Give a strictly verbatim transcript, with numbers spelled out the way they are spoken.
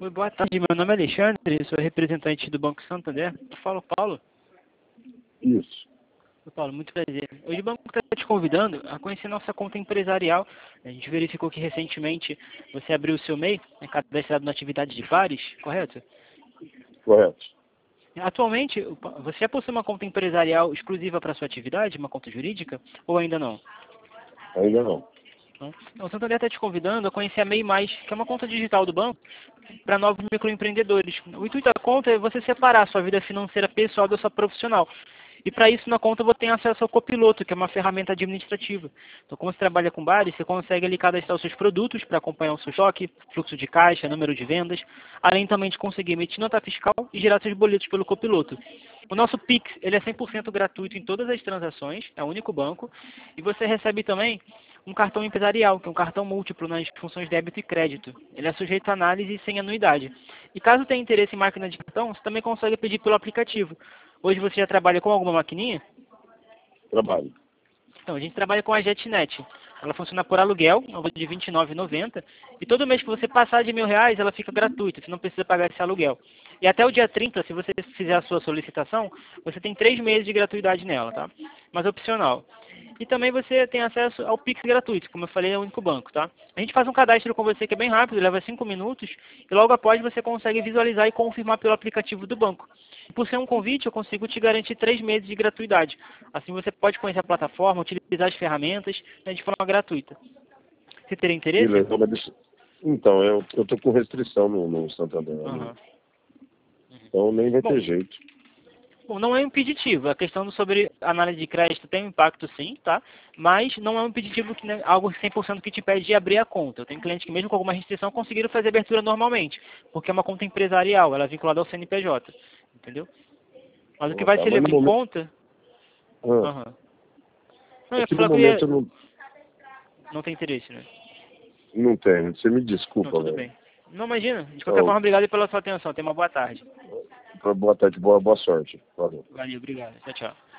Oi, boa tarde. Meu nome é Alexandre, sou representante do Banco Santander. Eu falo, Paulo. Isso. Oi, Paulo, muito prazer. Hoje o banco está te convidando a conhecer nossa conta empresarial. A gente verificou que recentemente você abriu o seu M E I, né, cadastrado na atividade de pares, correto? Correto. Atualmente, você já possui uma conta empresarial exclusiva para a sua atividade, uma conta jurídica, ou ainda não? Ainda não. Então, o Santander está te convidando a conhecer a M E I Mais, que é uma conta digital do banco para novos microempreendedores. O intuito da conta é você separar a sua vida financeira pessoal da sua profissional. E para isso, na conta, você tem acesso ao Copiloto, que é uma ferramenta administrativa. Então, como você trabalha com bares, você consegue ali cadastrar os seus produtos para acompanhar o seu estoque, fluxo de caixa, número de vendas, além também de conseguir emitir nota fiscal e gerar seus boletos pelo Copiloto. O nosso Pix, ele é cem por cento gratuito em todas as transações, é o único banco, e você recebe também um cartão empresarial, que é um cartão múltiplo nas funções débito e crédito. Ele é sujeito a análise sem anuidade. E caso tenha interesse em máquina de cartão, você também consegue pedir pelo aplicativo. Hoje você já trabalha com alguma maquininha? Trabalho. Então, a gente trabalha com a JetNet. Ela funciona por aluguel, é um valor de vinte e nove reais e noventa centavos, e todo mês que você passar de mil reais, ela fica gratuita, você não precisa pagar esse aluguel. E até o dia trinta, se você fizer a sua solicitação, você tem três meses de gratuidade nela, tá? Mas opcional. E também você tem acesso ao Pix gratuito, como eu falei, é o único banco, tá? A gente faz um cadastro com você que é bem rápido, leva cinco minutos, e logo após você consegue visualizar e confirmar pelo aplicativo do banco. Por ser um convite, eu consigo te garantir três meses de gratuidade. Assim você pode conhecer a plataforma, utilizar as ferramentas, né, de forma gratuita. Você teria interesse? Beleza, mas deixa... Então, eu, eu tô com restrição no, no Santander. Uhum. Né? Então nem vai Bom, ter jeito. Bom, não é impeditivo. A questão sobre análise de crédito tem um impacto sim, tá? Mas não é um impeditivo que né, algo cem por cento que te impede de abrir a conta. Eu tenho clientes que mesmo com alguma restrição conseguiram fazer abertura normalmente, porque é uma conta empresarial, ela é vinculada ao C N P J, entendeu? Mas o que Ah, vai tá. ser Mas no levado em momento... conta... Ah, Uhum. Não, eu ia aqui no falar que eu ia... momento eu não, Não tem interesse, né? não tenho. Você me Não, desculpa, tudo velho. bem. Não, imagina. De qualquer Então, forma, obrigado pela sua atenção. Tenha uma boa tarde. boa tarde, boa, boa sorte. Valeu. Valeu, obrigado. Tchau, tchau.